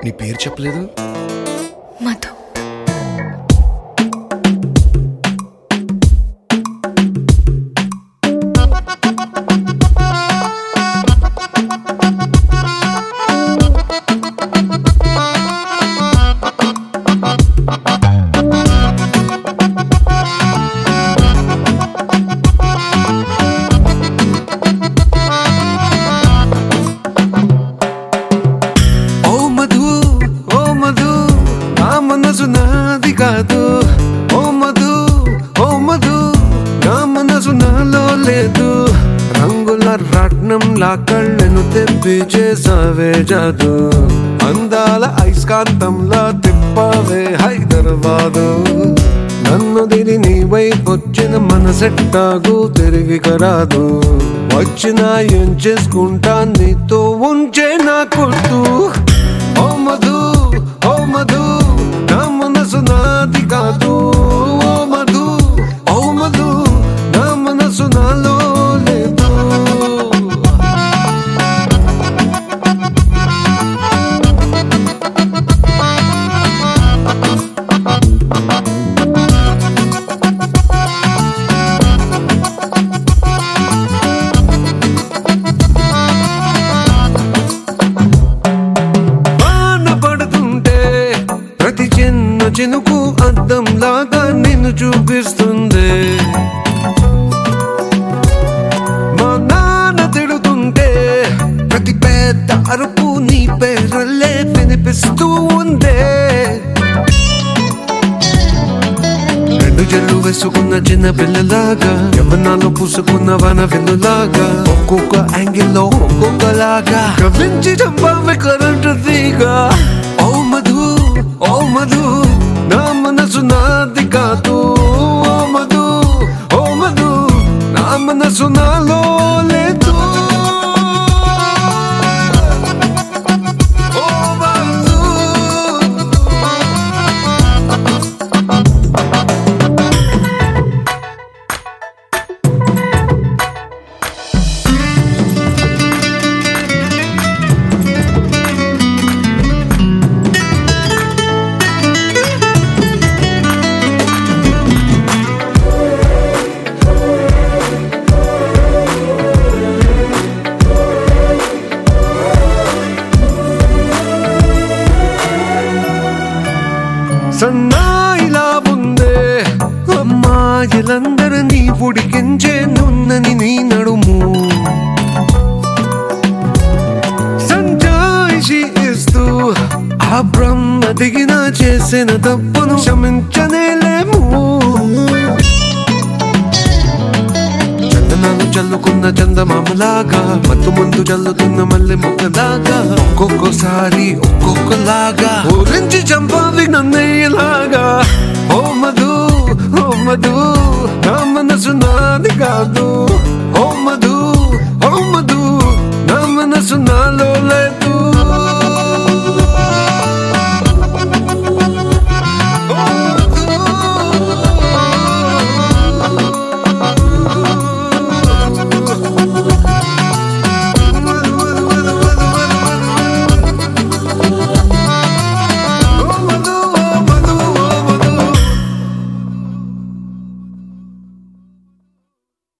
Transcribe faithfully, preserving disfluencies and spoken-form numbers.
నీ పేరు చెప్పలేదు. మధు. నాది కాదు ఓ మధు, ఓ మధు, నా మనసు నాలో లేదు. రంగుల రత్నంలా కళ్ళను తెప్పి చేసావే జాదు, అందాల ఐస్కాంతంలా తిప్పావే హైదరాబాదు. నన్ను దిని నీ వైపొచ్చిన మనసెట్టాగు తిరిగి కరాదు. వచ్చినా ఏం చేసుకుంటా నీతో ఉంచే నా కొట్టు. ఓ మధు, ఓ మధు, నా మనసు నాది కాదు ఓ మధు, ఓ మధు, నా మనసు నాలో లేదు. చినుకు అద్దం లాగా నిన్ను చూపిస్తుంది. మా నాన్న తిడుతుంటే ప్రతి పెద్ద అరుపు నీ పేరులే వినిపిస్తూ ఉందే. రెండు జల్లు వేసుకున్న చిన్న పిల్లలాగా, యవ్వనాలు పూసుకున్న వన వెన్నులాగా, ఒక్కొక్క యాంగిల్లో ఒక్కొక్కలాగా కవించి చంపావి కరెంటు తీగా. ఓ మధు, ఓ మధు, నా మనసు నాది కాదు ఓ మధు, ఓ మధు, నా మనసు నాలో లేదు. సన్నాయిలా ఉందే అమ్మాయిలందరినీ ఉడికించే నున్నని నీ నడుము. సంజాయిషి ఇస్తూ ఆ బ్రహ్మ దిగిన చేసిన తప్పును క్షమించనేలేము. చందనాలు చల్లుకున్న చందమామలాగా, మత్తు ముందు చల్లుతున్న మల్లె మొక్కలాగా, ఒక్కొక్కసారి ఒక్కొక్కలాగా ఊరించి చంపాలి నన్నయ్యలాగా. ఓ మధు,